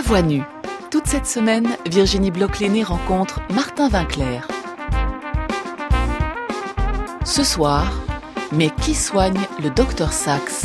À voix nue. Toute cette semaine, Virginie Bloch-Lenné rencontre Martin Winkler. Ce soir, mais qui soigne le Dr Sax?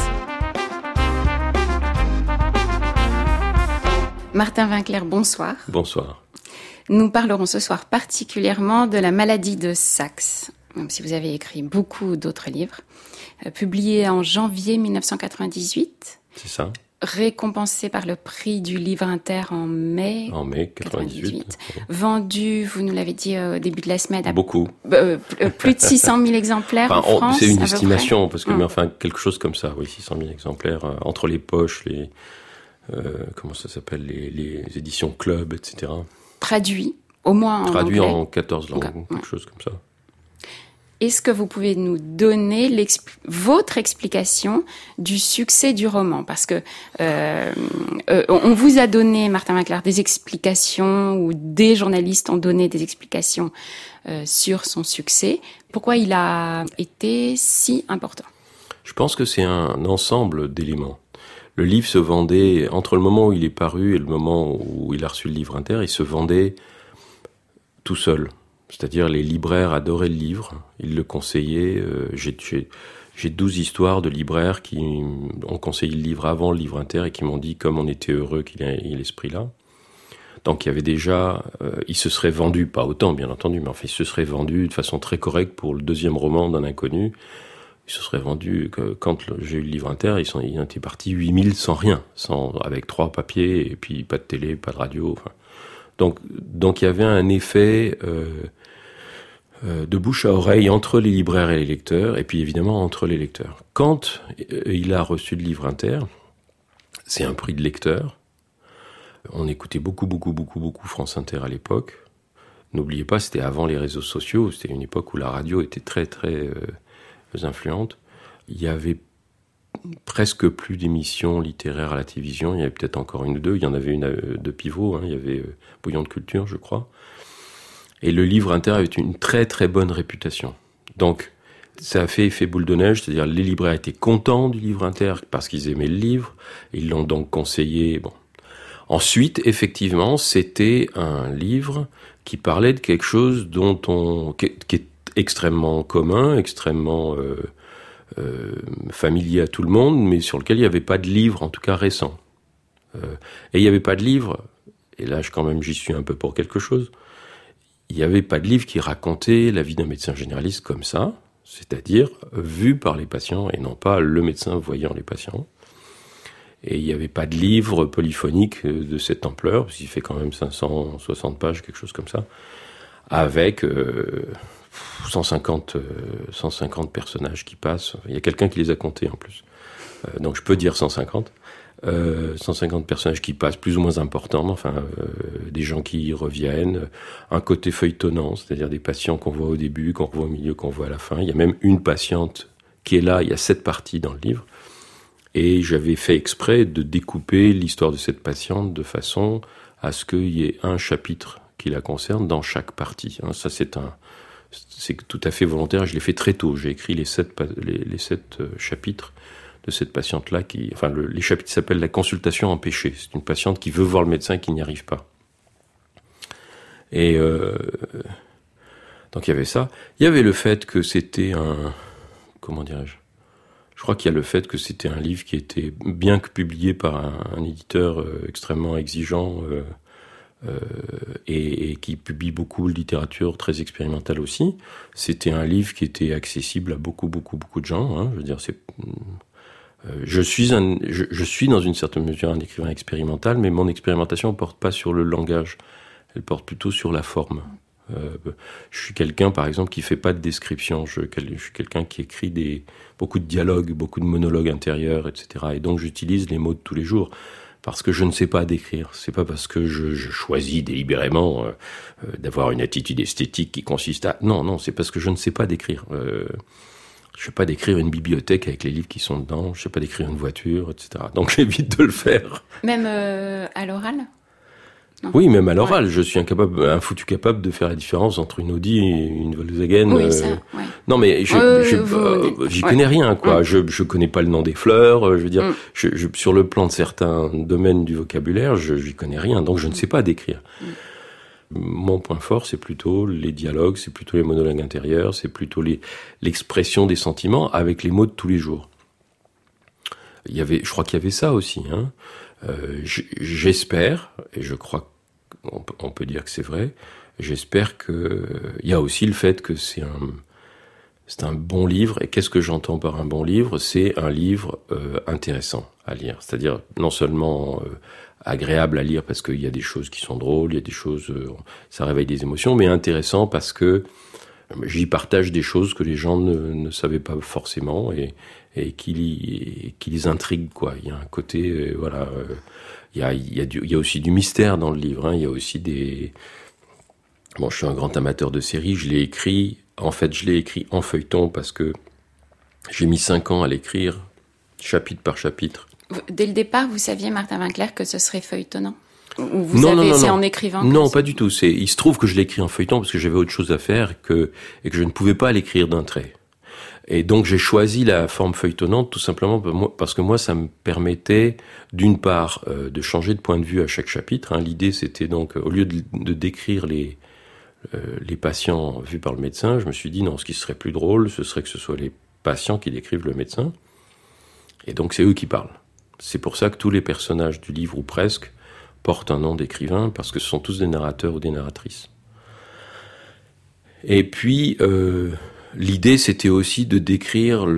Martin Winkler, bonsoir. Bonsoir. Nous parlerons ce soir particulièrement de la maladie de Sax, même si vous avez écrit beaucoup d'autres livres. Publié en janvier 1998. C'est ça. Récompensé par le prix du livre inter en mai 98. Vendu, vous nous l'avez dit au début de la semaine, à beaucoup. Plus de 600 000 exemplaires en France. C'est une estimation, parce que mais enfin quelque chose comme ça, oui, 600 000 exemplaires entre les poches, les comment ça s'appelle, les éditions club, etc. Traduit, au moins en traduit anglais. En 14 langues, quelque chose comme ça. Est-ce que vous pouvez nous donner votre explication du succès du roman? Parce que on vous a donné, Martin Winkler, des explications, ou des journalistes ont donné des explications sur son succès. Pourquoi il a été si important? Je pense que c'est un ensemble d'éléments. Le livre se vendait, entre le moment où il est paru et le moment où il a reçu le livre inter, il se vendait tout seul. C'est-à-dire les libraires adoraient le livre, ils le conseillaient. J'ai 12 histoires de libraires qui ont conseillé le livre avant le livre inter et qui m'ont dit comme on était heureux qu'il ait l'esprit là. Donc il y avait déjà, il se serait vendu, pas autant bien entendu, mais enfin il se serait vendu de façon très correcte pour le deuxième roman d'un inconnu. Il se serait vendu, quand j'ai eu le livre inter, ils étaient partis 8000 sans rien, avec 3 papiers et puis pas de télé, pas de radio, enfin. Donc il y avait un effet de bouche à oreille entre les libraires et les lecteurs, et puis évidemment entre les lecteurs. Quand il a reçu le livre inter, c'est un prix de lecteur. On écoutait beaucoup France Inter à l'époque. N'oubliez pas, c'était avant les réseaux sociaux, c'était une époque où la radio était très influente. Il y avait presque plus d'émissions littéraires à la télévision. Il y avait peut-être encore une ou deux. Il y en avait une de pivot. Il y avait Bouillon de culture, je crois. Et le livre inter avait une très bonne réputation. Donc, ça a fait effet boule de neige. C'est-à-dire, les libraires étaient contents du livre inter parce qu'ils aimaient le livre. Ils l'ont donc conseillé. Bon. Ensuite, effectivement, c'était un livre qui parlait de quelque chose qui est extrêmement commun, extrêmement familier à tout le monde, mais sur lequel il n'y avait pas de livre, en tout cas récent. Et il n'y avait pas de livre, et là j'y suis un peu pour quelque chose, il n'y avait pas de livre qui racontait la vie d'un médecin généraliste comme ça, c'est-à-dire vu par les patients, et non pas le médecin voyant les patients. Et il n'y avait pas de livre polyphonique de cette ampleur, parce qu'il fait quand même 560 pages, quelque chose comme ça, avec 150 personnages qui passent. Il y a quelqu'un qui les a comptés en plus. Donc je peux dire 150. 150 personnages qui passent, plus ou moins importants, enfin des gens qui reviennent, un côté feuilletonnant, c'est-à-dire des patients qu'on voit au début, qu'on voit au milieu, qu'on voit à la fin. Il y a même une patiente qui est là, il y a 7 parties dans le livre. Et j'avais fait exprès de découper l'histoire de cette patiente de façon à ce qu'il y ait un chapitre qui la concerne dans chaque partie. Ça, c'est tout à fait volontaire. Je l'ai fait très tôt. J'ai écrit les 7 chapitres de cette patiente-là. Les chapitres s'appellent la consultation empêchée. C'est une patiente qui veut voir le médecin et qui n'y arrive pas. Et donc il y avait ça. Il y avait le fait que c'était comment dirais-je ? Je crois qu'il y a le fait que c'était un livre qui était bien que publié par un éditeur extrêmement exigeant et qui publie beaucoup de littérature très expérimentale aussi. C'était un livre qui était accessible à beaucoup de gens. Je veux dire, je suis dans une certaine mesure un écrivain expérimental, mais mon expérimentation ne porte pas sur le langage, elle porte plutôt sur la forme. Je suis quelqu'un, par exemple, qui fait pas de description. Je suis quelqu'un qui écrit beaucoup de dialogues, beaucoup de monologues intérieurs, etc. Et donc j'utilise les mots de tous les jours parce que je ne sais pas décrire. C'est pas parce que je choisis délibérément d'avoir une attitude esthétique qui consiste à... Non, c'est parce que je ne sais pas décrire. Je sais pas décrire une bibliothèque avec les livres qui sont dedans. Je sais pas décrire une voiture, etc. Donc j'évite de le faire. Même à l'oral ? Non. Oui, même à l'oral, je suis un foutu capable de faire la différence entre une Audi et une Volkswagen. Oui, ça, ouais. Non, mais j'y connais rien, quoi. Je connais pas le nom des fleurs. Je veux dire, sur le plan de certains domaines du vocabulaire, j'y connais rien, donc je ne sais pas décrire. Mon point fort, c'est plutôt les dialogues, c'est plutôt les monologues intérieurs, c'est plutôt l'expression des sentiments avec les mots de tous les jours. Je crois qu'il y avait ça aussi, hein. J'espère, et je crois qu'on peut dire que c'est vrai, j'espère que il y a aussi le fait que c'est un bon livre. Et qu'est-ce que j'entends par un bon livre ? C'est un livre intéressant à lire. C'est-à-dire non seulement agréable à lire parce qu'il y a des choses qui sont drôles, il y a des choses, ça réveille des émotions, mais intéressant parce que j'y partage des choses que les gens ne savaient pas forcément et qui les intriguent, quoi. Il y a un côté, voilà, il y a aussi du mystère dans le livre, hein. Il y a aussi bon, je suis un grand amateur de séries, je l'ai écrit en feuilleton parce que j'ai mis 5 ans à l'écrire, chapitre par chapitre. Dès le départ, vous saviez, Martin Winkler, que ce serait feuilletonnant ? Ou c'est en écrivant ? Non, pas du tout. Il se trouve que je l'ai écrit en feuilleton parce que j'avais autre chose à faire et que je ne pouvais pas l'écrire d'un trait. Et donc j'ai choisi la forme feuilletonnante tout simplement parce que moi ça me permettait d'une part de changer de point de vue à chaque chapitre, hein. L'idée c'était donc au lieu de décrire les patients vus par le médecin, je me suis dit non, ce qui serait plus drôle, ce serait que ce soit les patients qui décrivent le médecin. Et donc c'est eux qui parlent. C'est pour ça que tous les personnages du livre, ou presque, portent un nom d'écrivain, parce que ce sont tous des narrateurs ou des narratrices. Et puis, l'idée, c'était aussi de décrire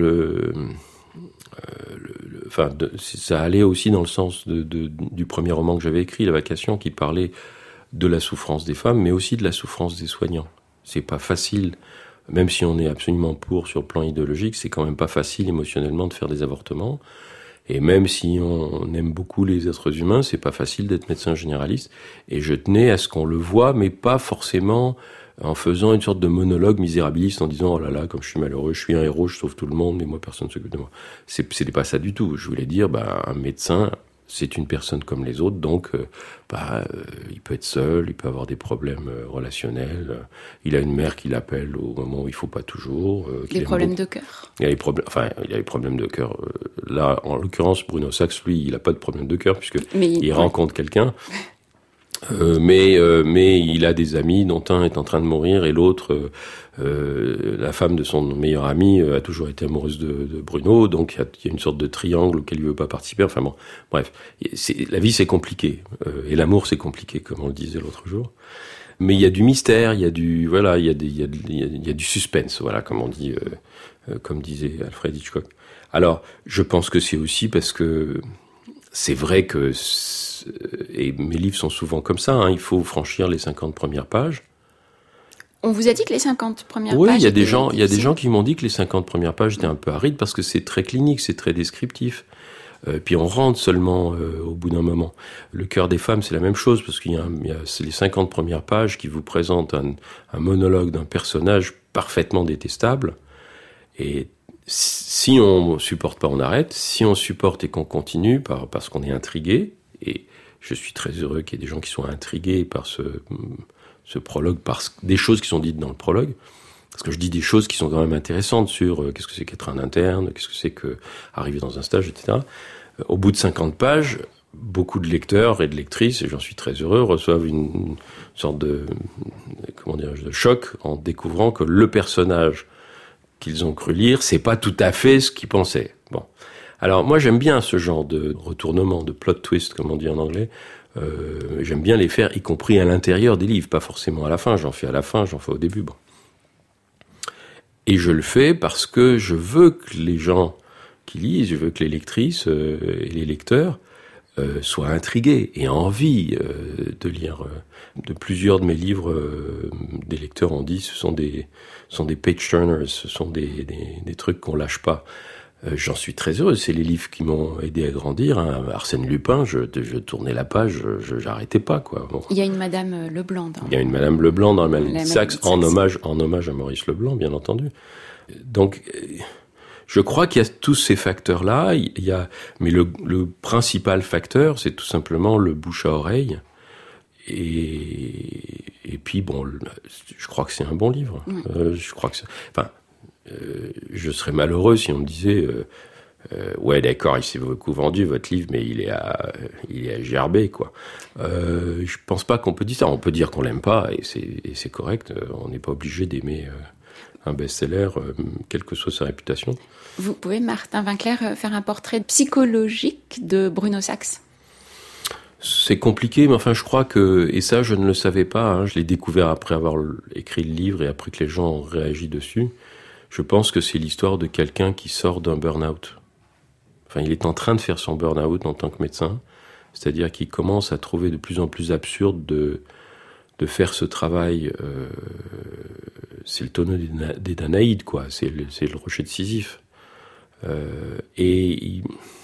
ça allait aussi dans le sens du premier roman que j'avais écrit, La Vacation, qui parlait de la souffrance des femmes, mais aussi de la souffrance des soignants. C'est pas facile, même si on est absolument sur le plan idéologique, c'est quand même pas facile émotionnellement de faire des avortements. Et même si on aime beaucoup les êtres humains, c'est pas facile d'être médecin généraliste. Et je tenais à ce qu'on le voie, mais pas forcément en faisant une sorte de monologue misérabiliste en disant « Oh là là, comme je suis malheureux, je suis un héros, je sauve tout le monde, mais moi, personne ne s'occupe de moi. » C'était pas ça du tout. Je voulais dire, un médecin, c'est une personne comme les autres, donc il peut être seul, il peut avoir des problèmes relationnels, il a une mère qui l'appelle au moment où il faut pas toujours. Des problèmes de cœur. Il a des problèmes de cœur. Là, en l'occurrence, Bruno Sachs, lui, il a pas de problème de cœur puisque il rencontre quelqu'un. Mais il a des amis dont un est en train de mourir et l'autre, la femme de son meilleur ami a toujours été amoureuse de Bruno, donc il y a une sorte de triangle auquel il veut pas participer. Enfin bon, bref, la vie c'est compliqué et l'amour c'est compliqué, comme on le disait l'autre jour. Mais il y a du mystère, il y a du suspense, voilà, comme on dit, comme disait Alfred Hitchcock. Alors, je pense que c'est aussi parce que c'est vrai que et mes livres sont souvent comme ça, hein, il faut franchir les 50 premières pages. On vous a dit que les 50 premières pages... Oui, il y a des gens qui m'ont dit que les 50 premières pages étaient un peu arides parce que c'est très clinique, c'est très descriptif. Puis on rentre seulement au bout d'un moment. Le cœur des femmes, c'est la même chose parce c'est les 50 premières pages qui vous présentent un monologue d'un personnage parfaitement détestable. Et si on supporte pas, on arrête. Si on supporte et qu'on continue parce qu'on est intrigué, et je suis très heureux qu'il y ait des gens qui soient intrigués par ce prologue, par des choses qui sont dites dans le prologue, parce que je dis des choses qui sont quand même intéressantes sur qu'est-ce que c'est qu'être un interne, qu'est-ce que c'est qu'arriver dans un stage, etc. Au bout de 50 pages, beaucoup de lecteurs et de lectrices, et j'en suis très heureux, reçoivent une sorte de choc en découvrant que le personnage qu'ils ont cru lire, c'est pas tout à fait ce qu'ils pensaient. Bon. Alors moi j'aime bien ce genre de retournement, de plot twist comme on dit en anglais. J'aime bien les faire, y compris à l'intérieur des livres, pas forcément à la fin. J'en fais à la fin, j'en fais au début. Bon. Et je le fais parce que je veux que les gens qui lisent, je veux que les lectrices et les lecteurs soient intrigués et aient envie de lire. De plusieurs de mes livres, des lecteurs ont dit ce sont des page turners, ce sont des trucs qu'on lâche pas. J'en suis très heureux, c'est les livres qui m'ont aidé à grandir, hein. Arsène Lupin, je tournais la page, j'arrêtais pas, quoi. Bon. Il y a une Madame Leblanc Il y a une Madame Leblanc dans la Maladie de Saxe, en hommage à Maurice Leblanc, bien entendu. Donc, je crois qu'il y a tous ces facteurs-là, mais le principal facteur, c'est tout simplement le bouche à oreille Et puis bon, je crois que c'est un bon livre. Je crois que je serais malheureux si on me disait ouais, d'accord, il s'est beaucoup vendu votre livre, mais il est à gerber, quoi. Je pense pas qu'on peut dire ça. On peut dire qu'on l'aime pas, et c'est correct. On n'est pas obligé d'aimer un best-seller, quelle que soit sa réputation. Vous pouvez, Martin Winkler, faire un portrait psychologique de Bruno Sachs? C'est compliqué, mais enfin, je crois que, et ça, je ne le savais pas, hein, je l'ai découvert après avoir écrit le livre et après que les gens ont réagi dessus. Je pense que c'est l'histoire de quelqu'un qui sort d'un burn-out. Enfin, il est en train de faire son burn-out en tant que médecin, c'est-à-dire qu'il commence à trouver de plus en plus absurde de faire ce travail. C'est le tonneau des Danaïdes, quoi. C'est le rocher de Sisyphe. Et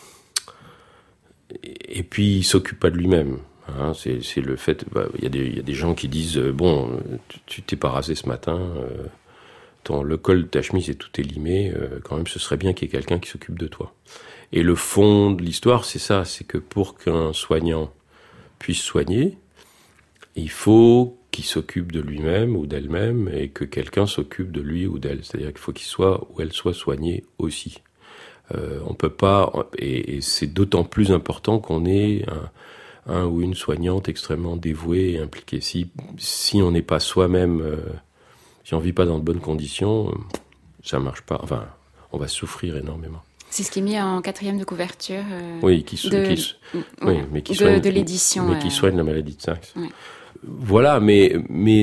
puis il s'occupe pas de lui-même. Hein, c'est le fait. Il y a des gens qui disent bon, tu t'es pas rasé ce matin. Le col de ta chemise et tout est limé. Quand même, ce serait bien qu'il y ait quelqu'un qui s'occupe de toi. Et le fond de l'histoire, c'est ça, c'est que pour qu'un soignant puisse soigner, il faut qu'il s'occupe de lui-même ou d'elle-même et que quelqu'un s'occupe de lui ou d'elle. C'est-à-dire qu'il faut qu'il soit ou elle soit soignée aussi. On peut pas, et c'est d'autant plus important qu'on ait un ou une soignante extrêmement dévouée et impliquée. Si on n'est pas soi-même, si on vit pas dans de bonnes conditions, ça marche pas. Enfin, on va souffrir énormément. C'est ce qui est mis en 4e de couverture. Oui, de l'édition. Mais qui soigne la maladie de Sachs. Oui. Voilà, mais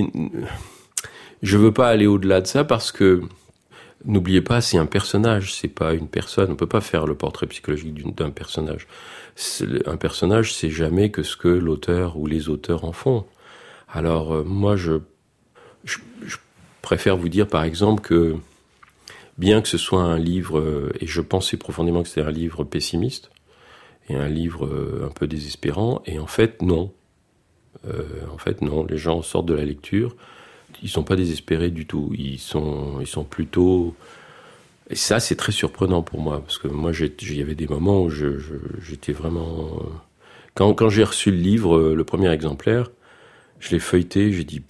je veux pas aller au-delà de ça parce que n'oubliez pas, c'est un personnage, c'est pas une personne. On peut pas faire le portrait psychologique d'un personnage. Un personnage, c'est jamais que ce que l'auteur ou les auteurs en font. Alors moi, je préfère vous dire par exemple que bien que ce soit un livre, et je pensais profondément que c'était un livre pessimiste, et un livre un peu désespérant, et en fait, non. Les gens sortent de la lecture, ils sont pas désespérés du tout, ils sont plutôt... Et ça, c'est très surprenant pour moi, parce que moi, il y avait des moments où j'étais vraiment... Quand j'ai reçu le livre, le premier exemplaire, je l'ai feuilleté, j'ai dit...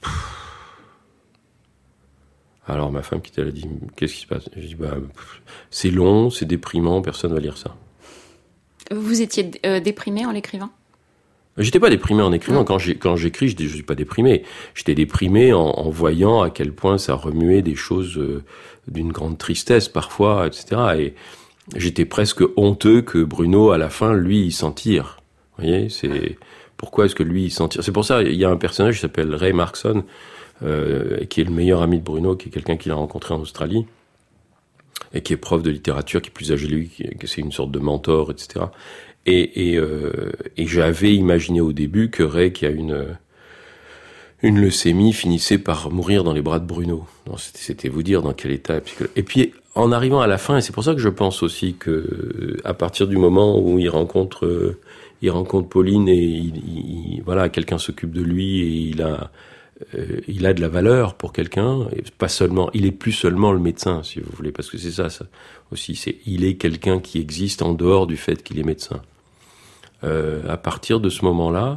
Alors ma femme qui était là, elle a dit « Qu'est-ce qui se passe ?» J'ai dit « c'est long, c'est déprimant, personne va lire ça. » Vous étiez déprimé en l'écrivant ? J'étais pas déprimé en écrivant. Quand j'écris, je suis pas déprimé. J'étais déprimé en voyant à quel point ça remuait des choses d'une grande tristesse parfois, etc. Et j'étais presque honteux que Bruno, à la fin, lui, il s'en tire. Vous voyez, pourquoi est-ce que lui, il s'en tire ? C'est pour ça, il y a un personnage qui s'appelle Ray Markson, qui est le meilleur ami de Bruno, qui est quelqu'un qu'il a rencontré en Australie, et qui est prof de littérature, qui est plus âgé que lui, que c'est une sorte de mentor, etc. Et j'avais imaginé au début que Ray, qui a une leucémie, finissait par mourir dans les bras de Bruno. Non, c'était vous dire dans quel état. Et puis, en arrivant à la fin, et c'est pour ça que je pense aussi que à partir du moment où il rencontre Pauline et voilà, quelqu'un s'occupe de lui et il a de la valeur pour quelqu'un, et pas seulement, il est plus seulement le médecin, si vous voulez, parce que c'est ça aussi, il est quelqu'un qui existe en dehors du fait qu'il est médecin. À partir de ce moment-là,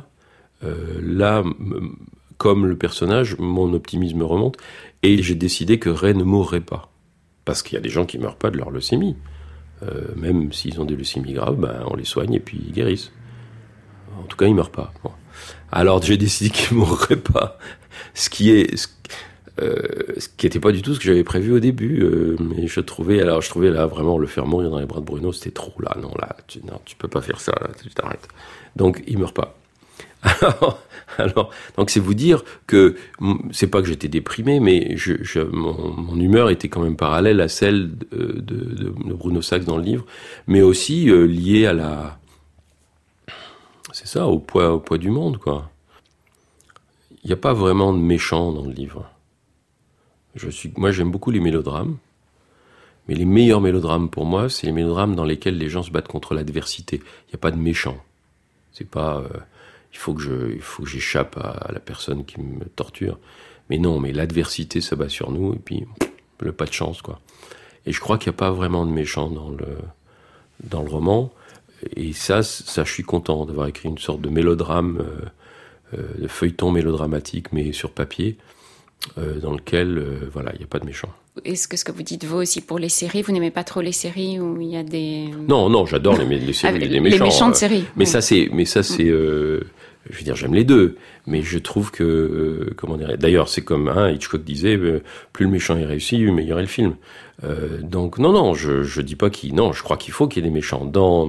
comme le personnage, mon optimisme remonte, et j'ai décidé que Ray ne mourrait pas. Parce qu'il y a des gens qui meurent pas de leur leucémie. Même s'ils ont des leucémies graves, on les soigne et puis ils guérissent. En tout cas, ils meurent pas. Bon. Alors j'ai décidé qu'il mourrait pas. Ce qui était pas du tout ce que j'avais prévu au début. Mais je trouvais là vraiment le faire mourir dans les bras de Bruno, c'était trop là. Non, tu peux pas faire ça, là, tu t'arrêtes. Donc il meurt pas. Alors, donc c'est vous dire que c'est pas que j'étais déprimé, mais mon humeur était quand même parallèle à celle de Bruno Sachs dans le livre, mais aussi liée à au poids du monde, quoi. Il n'y a pas vraiment de méchant dans le livre. Moi, j'aime beaucoup les mélodrames, mais les meilleurs mélodrames pour moi, c'est les mélodrames dans lesquels les gens se battent contre l'adversité. Il n'y a pas de méchant. C'est pas il faut que j'échappe à la personne qui me torture. Mais non, mais l'adversité s'abat sur nous et puis le pas de chance, quoi. Et je crois qu'il n'y a pas vraiment de méchant dans le roman. Et ça, je suis content d'avoir écrit une sorte de mélodrame de feuilleton mélodramatique, mais sur papier, dans lequel, il n'y a pas de méchant. Est-ce que ce que vous dites vaut aussi pour les séries? Vous n'aimez pas trop les séries où il y a des... Non, j'adore les séries, les méchants. Les méchants de séries. Mais ça, c'est, je veux dire, j'aime les deux, mais je trouve que, d'ailleurs, c'est comme Hitchcock disait, plus le méchant est réussi, meilleur est le film. Donc, non, je dis pas je crois qu'il faut qu'il y ait des méchants.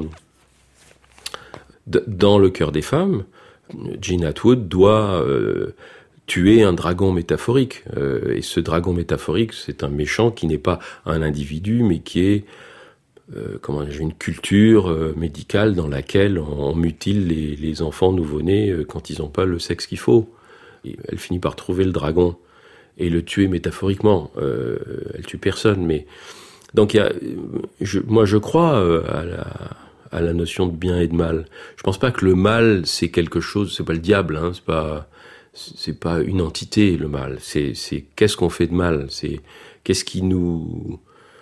Dans Le cœur des femmes, Jean Atwood doit tuer un dragon métaphorique. Et ce dragon métaphorique, c'est un méchant qui n'est pas un individu, mais qui est une culture médicale dans laquelle on mutile les enfants nouveau-nés quand ils n'ont pas le sexe qu'il faut. Et elle finit par trouver le dragon et le tuer métaphoriquement. Elle tue personne, mais donc je crois à la notion de bien et de mal. Je pense pas que le mal c'est quelque chose, c'est pas le diable, c'est pas une entité le mal. C'est qu'est-ce qu'on fait de mal, c'est qu'est-ce qui nous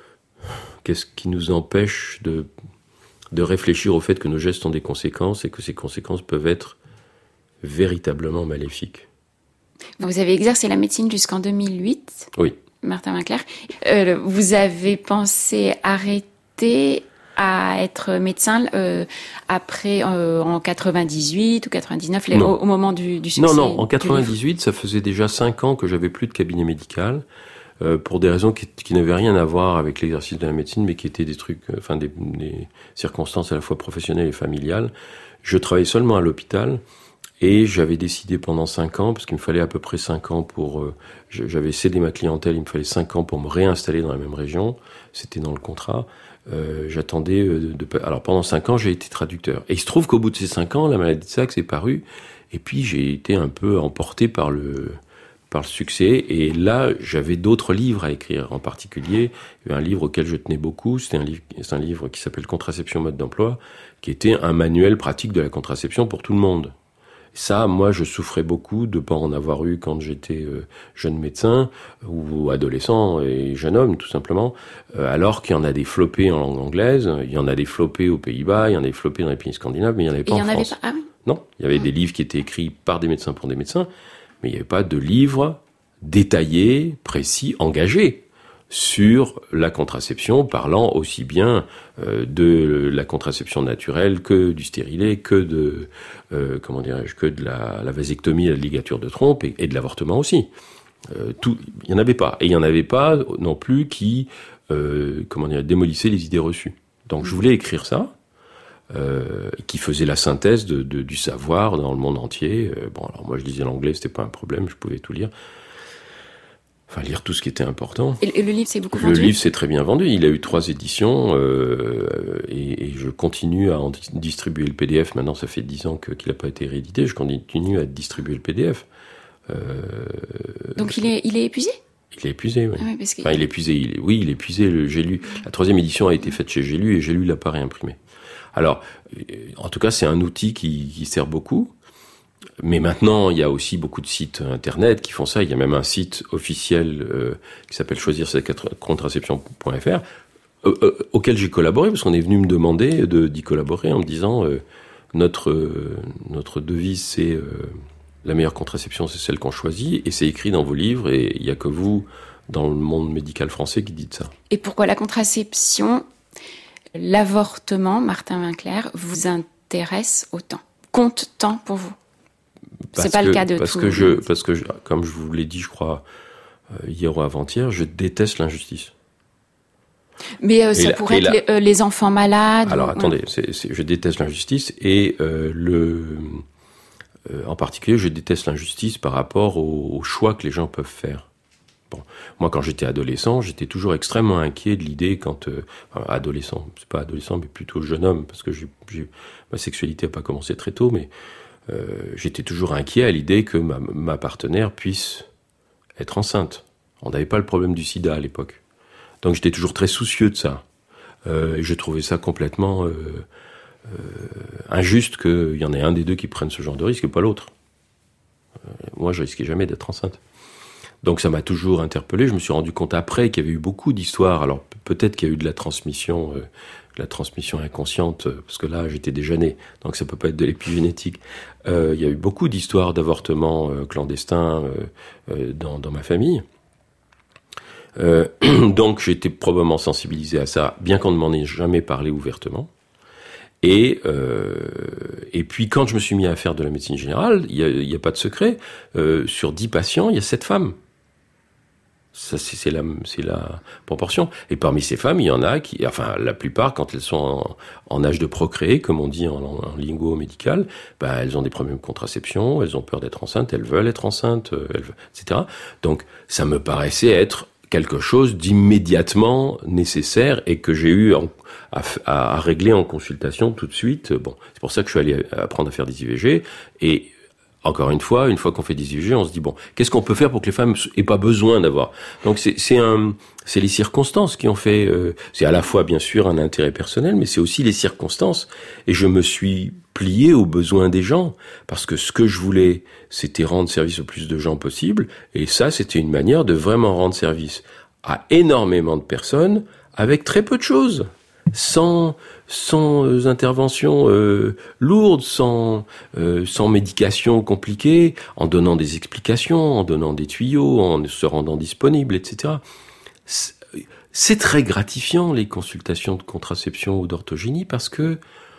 empêche de réfléchir au fait que nos gestes ont des conséquences et que ces conséquences peuvent être véritablement maléfiques. Vous avez exercé la médecine jusqu'en 2008. Oui. Martin Winkler. Vous avez pensé arrêter à être médecin après en 98 ou 99 au moment du succès? Non, en 98, ça faisait déjà 5 ans que j'avais plus de cabinet médical. Pour des raisons qui n'avaient rien à voir avec l'exercice de la médecine, mais qui étaient des trucs, des circonstances à la fois professionnelles et familiales. Je travaillais seulement à l'hôpital et j'avais décidé pendant 5 ans, parce qu'il me fallait à peu près 5 ans j'avais cédé ma clientèle, il me fallait 5 ans pour me réinstaller dans la même région. C'était dans le contrat. J'attendais alors pendant 5 ans, j'ai été traducteur. Et il se trouve qu'au bout de ces 5 ans, la maladie de Saxe est parue. Et puis j'ai été un peu emporté par le succès, et là j'avais d'autres livres à écrire. En particulier, il y avait un livre auquel je tenais beaucoup, c'est un livre qui s'appelle Contraception mode d'emploi, qui était un manuel pratique de la contraception pour tout le monde. Ça, moi, je souffrais beaucoup de pas en avoir eu quand j'étais jeune médecin ou adolescent et jeune homme, tout simplement, alors qu'il y en a des flopés en langue anglaise, il y en a des flopés aux Pays-Bas, il y en a des flopés dans les pays scandinaves, mais il n'y en avait pas en France. Non, il y avait des livres qui étaient écrits par des médecins pour des médecins, mais il n'y avait pas de livre détaillé, précis, engagé sur la contraception, parlant aussi bien de la contraception naturelle que du stérilet, que de la vasectomie, la ligature de trompe et de l'avortement aussi. Il n'y en avait pas. Et il n'y en avait pas non plus qui démolissaient les idées reçues. Donc je voulais écrire ça, qui faisait la synthèse du savoir dans le monde entier. Alors moi je lisais l'anglais, c'était pas un problème, je pouvais tout lire. Enfin, lire tout ce qui était important. Et le livre s'est beaucoup vendu? Le livre s'est très bien vendu. Il a eu 3 éditions et je continue à en distribuer le PDF. Maintenant, ça fait 10 ans qu'il n'a pas été réédité. Je continue à distribuer le PDF. Donc il est épuisé? Il est épuisé, oui. Ah oui, parce que... il est épuisé. Il est épuisé. J'ai lu. La 3e édition a été faite chez J'ai lu et J'ai lu l'a pas réimprimé. Alors, en tout cas, c'est un outil qui sert beaucoup. Mais maintenant, il y a aussi beaucoup de sites internet qui font ça. Il y a même un site officiel qui s'appelle choisir-sa-contraception.fr auquel j'ai collaboré, parce qu'on est venu me demander d'y collaborer en me disant notre devise, c'est la meilleure contraception, c'est celle qu'on choisit, et c'est écrit dans vos livres, et il n'y a que vous, dans le monde médical français, qui dites ça. Et pourquoi la contraception, l'avortement, Martin Winkler, vous intéresse autant, compte tant pour vous? C'est pas le cas de tout. Parce que, comme je vous l'ai dit, je crois, hier ou avant-hier, je déteste l'injustice. Mais ça pourrait être les enfants malades. Alors attendez, je déteste l'injustice et en particulier, je déteste l'injustice par rapport aux choix que les gens peuvent faire. Bon, moi, quand j'étais adolescent, j'étais toujours extrêmement inquiet de l'idée adolescent, c'est pas adolescent, mais plutôt jeune homme, parce que ma sexualité n'a pas commencé très tôt, mais j'étais toujours inquiet à l'idée que ma partenaire puisse être enceinte. On n'avait pas le problème du sida à l'époque. Donc j'étais toujours très soucieux de ça. Et je trouvais ça complètement injuste qu'il y en ait un des deux qui prenne ce genre de risque et pas l'autre. Moi, je risquais jamais d'être enceinte. Donc ça m'a toujours interpellé. Je me suis rendu compte après qu'il y avait eu beaucoup d'histoires, alors peut-être qu'il y a eu de la transmission inconsciente, parce que là, j'étais déjà né, donc ça peut pas être de l'épigénétique. Il y a eu beaucoup d'histoires d'avortements clandestins dans ma famille. Donc j'étais probablement sensibilisé à ça, bien qu'on ne m'en ait jamais parlé ouvertement. Et puis quand je me suis mis à faire de la médecine générale, il y a pas de secret, sur 10 patients, il y a 7 femmes. Ça, c'est la proportion. Et parmi ces femmes, il y en a qui, enfin, la plupart, quand elles sont en âge de procréer, comme on dit en lingo médical, elles ont des problèmes de contraception, elles ont peur d'être enceintes, elles veulent être enceintes, etc. Donc, ça me paraissait être quelque chose d'immédiatement nécessaire et que j'ai eu à régler en consultation tout de suite. Bon, c'est pour ça que je suis allé apprendre à faire des IVG. Et encore une fois qu'on fait des IVG, on se dit bon, qu'est-ce qu'on peut faire pour que les femmes aient pas besoin d'avoir. Donc c'est les circonstances qui ont fait. C'est à la fois bien sûr un intérêt personnel, mais c'est aussi les circonstances. Et je me suis plié aux besoins des gens parce que ce que je voulais, c'était rendre service au plus de gens possible. Et ça, c'était une manière de vraiment rendre service à énormément de personnes avec très peu de choses. Sans intervention lourde, sans médication compliquée, en donnant des explications, en donnant des tuyaux, en se rendant disponible, etc. C'est très gratifiant les consultations de contraception ou d'orthogénie parce que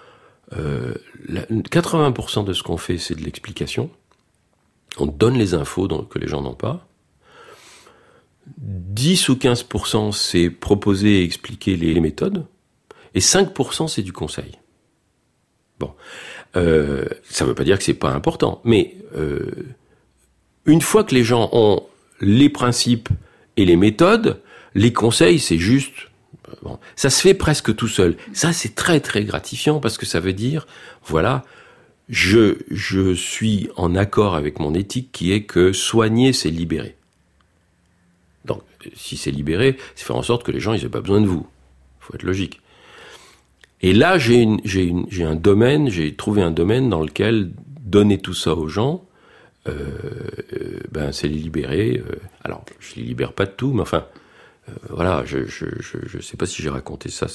80% de ce qu'on fait, c'est de l'explication. On donne les infos que les gens n'ont pas. 10 ou 15%, c'est proposer et expliquer les méthodes. Et 5%, c'est du conseil. Bon, ça veut pas dire que c'est pas important, mais une fois que les gens ont les principes et les méthodes, les conseils, c'est juste... Bon, ça se fait presque tout seul. Ça, c'est très, très gratifiant parce que ça veut dire, voilà, je suis en accord avec mon éthique qui est que soigner, c'est libérer. Donc, si c'est libérer, c'est faire en sorte que les gens, ils n'aient pas besoin de vous. Faut être logique. Et là, j'ai trouvé un domaine dans lequel donner tout ça aux gens, c'est les libérer. Alors, je les libère pas de tout, mais enfin, voilà, je sais pas si j'ai raconté ça.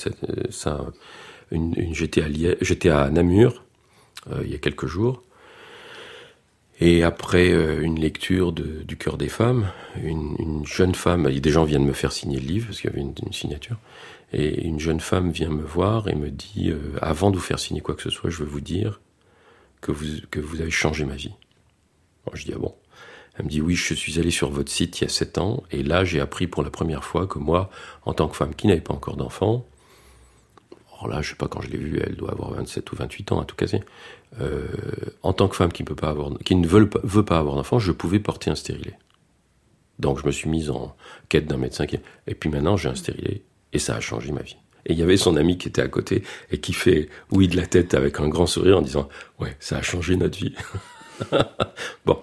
J'étais à Namur il y a quelques jours, et après une lecture du Cœur des femmes, une jeune femme, des gens viennent me faire signer le livre parce qu'il y avait une signature. Et une jeune femme vient me voir et me dit avant de vous faire signer quoi que ce soit, je veux vous dire que vous avez changé ma vie. Alors je dis ah bon. Elle me dit oui, je suis allé sur votre site il y a 7 ans et là j'ai appris pour la première fois que moi, en tant que femme qui n'avait pas encore d'enfant, alors là je sais pas quand je l'ai vue, elle doit avoir 27 ou 28 ans à tout casser. En tant que femme qui ne veut pas avoir d'enfant, je pouvais porter un stérilet. Donc je me suis mise en quête d'un médecin et puis maintenant j'ai un stérilet. Et ça a changé ma vie. Et il y avait son ami qui était à côté et qui fait oui de la tête avec un grand sourire en disant « Ouais, ça a changé notre vie. » Bon.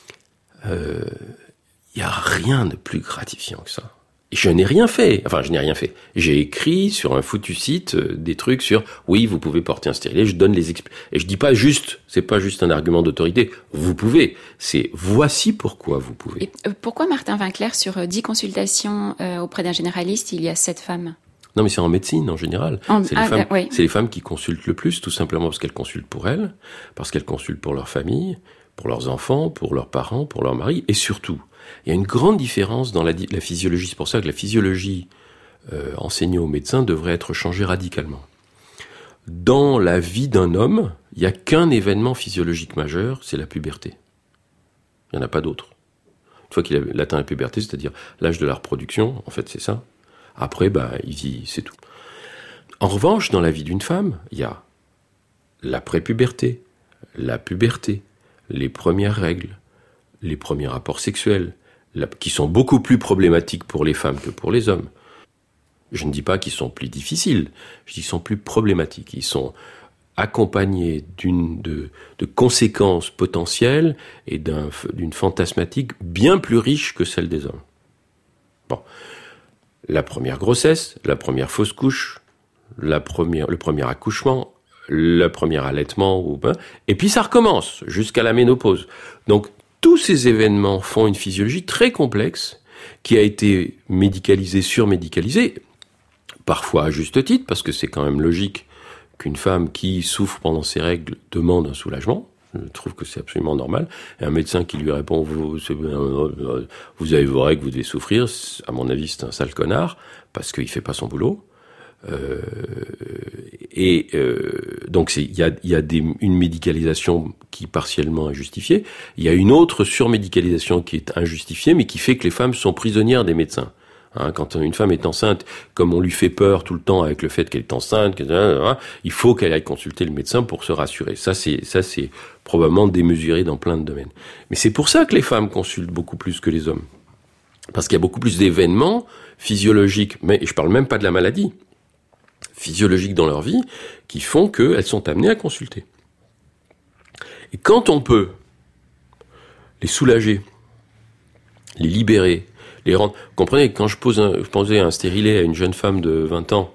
Y a rien de plus gratifiant que ça. Et je n'ai rien fait. Enfin, je n'ai rien fait. J'ai écrit sur un foutu site des trucs sur « Oui, vous pouvez porter un stérilet. » Je donne les explications. Et je dis pas juste, c'est pas juste un argument d'autorité. Vous pouvez. C'est voici pourquoi vous pouvez. Et pourquoi Martin Winkler, sur 10 consultations auprès d'un généraliste, il y a 7 femmes? Non, mais c'est en médecine en général. C'est les femmes qui consultent le plus, tout simplement parce qu'elles consultent pour elles, parce qu'elles consultent pour leur famille, pour leurs enfants, pour leurs parents, pour leur mari, et surtout, il y a une grande différence dans la physiologie. C'est pour ça que la physiologie enseignée aux médecins devrait être changée radicalement. Dans la vie d'un homme, il n'y a qu'un événement physiologique majeur, c'est la puberté. Il n'y en a pas d'autre. Une fois qu'il a atteint la puberté, c'est-à-dire l'âge de la reproduction, en fait c'est ça. Après, c'est tout. En revanche, dans la vie d'une femme, il y a la prépuberté, la puberté, les premières règles, les premiers rapports sexuels, qui sont beaucoup plus problématiques pour les femmes que pour les hommes. Je ne dis pas qu'ils sont plus difficiles, je dis qu'ils sont plus problématiques. Ils sont accompagnés de conséquences potentielles et d'une fantasmatique bien plus riche que celle des hommes. Bon. La première grossesse, la première fausse couche, le premier accouchement, le premier allaitement, et puis ça recommence jusqu'à la ménopause. Donc, tous ces événements font une physiologie très complexe qui a été médicalisée, surmédicalisée. parfois à juste titre, parce que c'est quand même logique qu'une femme qui souffre pendant ses règles demande un soulagement. Je trouve que c'est absolument normal. Et un médecin qui lui répond vous avez vos règles, vous devez souffrir, à mon avis, c'est un sale connard, parce qu'il fait pas son boulot. Donc il y a une médicalisation qui partiellement est justifiée. Il y a une autre surmédicalisation qui est injustifiée, mais qui fait que les femmes sont prisonnières des médecins. Quand une femme est enceinte, comme on lui fait peur tout le temps avec le fait qu'elle est enceinte, il faut qu'elle aille consulter le médecin pour se rassurer. Ça c'est probablement démesuré dans plein de domaines. Mais c'est pour ça que les femmes consultent beaucoup plus que les hommes. Parce qu'il y a beaucoup plus d'événements physiologiques, mais je parle même pas de la maladie, physiologiques dans leur vie, qui font qu'elles sont amenées à consulter. Et quand on peut les soulager, les libérer, les rendre... Vous comprenez, quand je posais un stérilet à une jeune femme de 20 ans,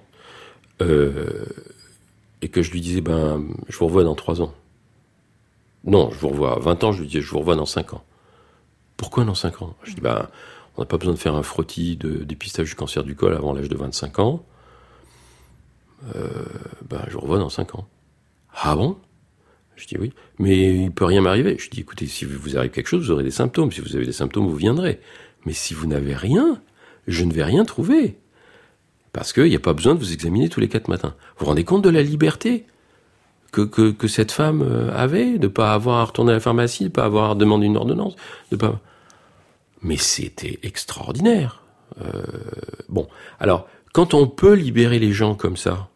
et que je lui disais, je vous revois dans 3 ans. Non, je vous revois à 20 ans, je lui disais, je vous revois dans 5 ans. Pourquoi dans 5 ans? Je dis, on n'a pas besoin de faire un frottis de dépistage du cancer du col avant l'âge de 25 ans. Je vous revois dans 5 ans. Ah bon? Je dis oui. Mais il peut rien m'arriver. Je dis, écoutez, si vous arrive quelque chose, vous aurez des symptômes. Si vous avez des symptômes, vous viendrez. Mais si vous n'avez rien, je ne vais rien trouver. Parce qu'il n'y a pas besoin de vous examiner tous les 4 matins. Vous vous rendez compte de la liberté que cette femme avait, de ne pas avoir à retourner à la pharmacie, de ne pas avoir à demander une ordonnance, Mais c'était extraordinaire. Alors, quand on peut libérer les gens comme ça,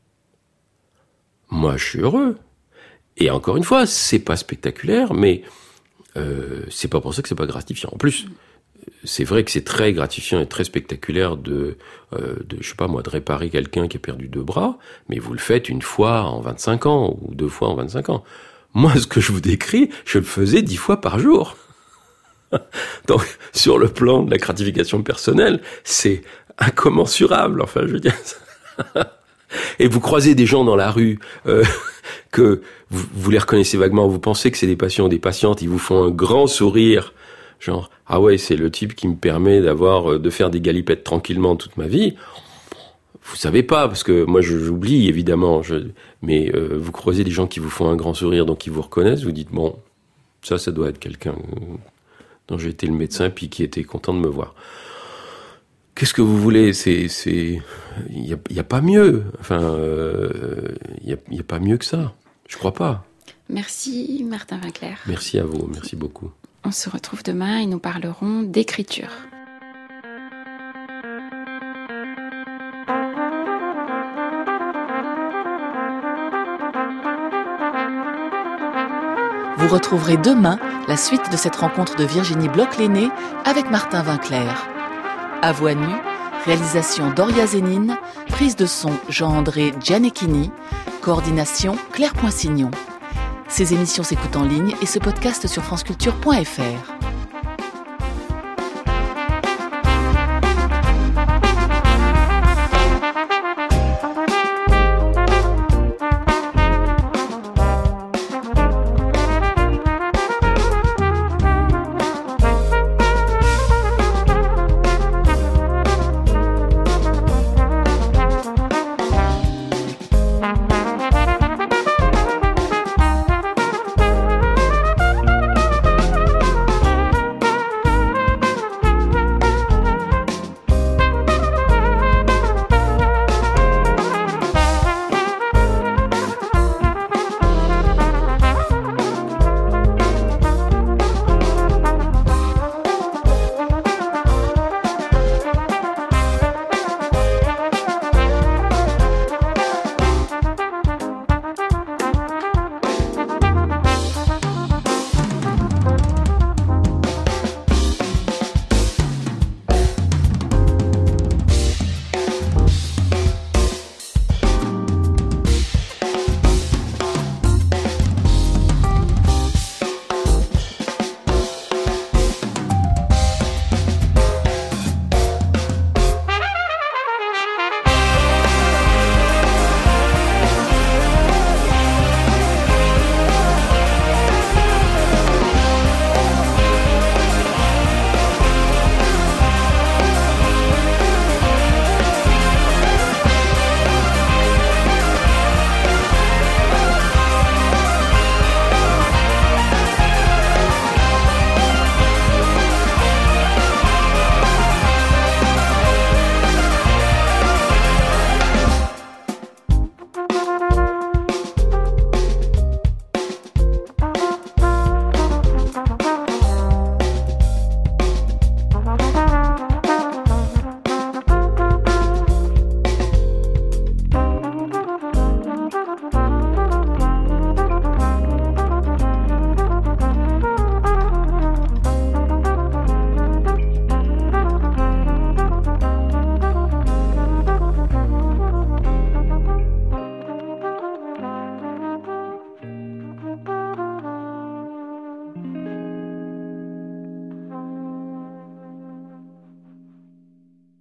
moi je suis heureux. Et encore une fois, c'est pas spectaculaire, mais c'est pas pour ça que c'est pas gratifiant. En plus, c'est vrai que c'est très gratifiant et très spectaculaire de réparer quelqu'un qui a perdu 2 bras, mais vous le faites une fois en 25 ans, ou 2 fois en 25 ans. Moi, ce que je vous décris, je le faisais 10 fois par jour. Donc, sur le plan de la gratification personnelle, c'est incommensurable, enfin, je veux dire. Et vous croisez des gens dans la rue, que vous les reconnaissez vaguement, vous pensez que c'est des patients ou des patientes, ils vous font un grand sourire, genre, ah ouais, c'est le type qui me permet de faire des galipettes tranquillement toute ma vie. Vous savez pas, parce que moi j'oublie évidemment, mais vous croisez des gens qui vous font un grand sourire, donc qui vous reconnaissent, vous dites, bon, ça doit être quelqu'un dont j'ai été le médecin, puis qui était content de me voir. Qu'est-ce que vous voulez? Il y a pas mieux. Enfin, il y a pas mieux que ça. Je crois pas. Merci Martin Winkler. Merci à vous. Merci beaucoup. On se retrouve demain et nous parlerons d'écriture. Vous retrouverez demain la suite de cette rencontre de Virginie Bloch-Lenné avec Martin Winkler. À voix nue, réalisation Doria Zénine, prise de son Jean-André Gianecchini, coordination Claire Poinsignon. Ces émissions s'écoutent en ligne et se podcastent sur franceculture.fr.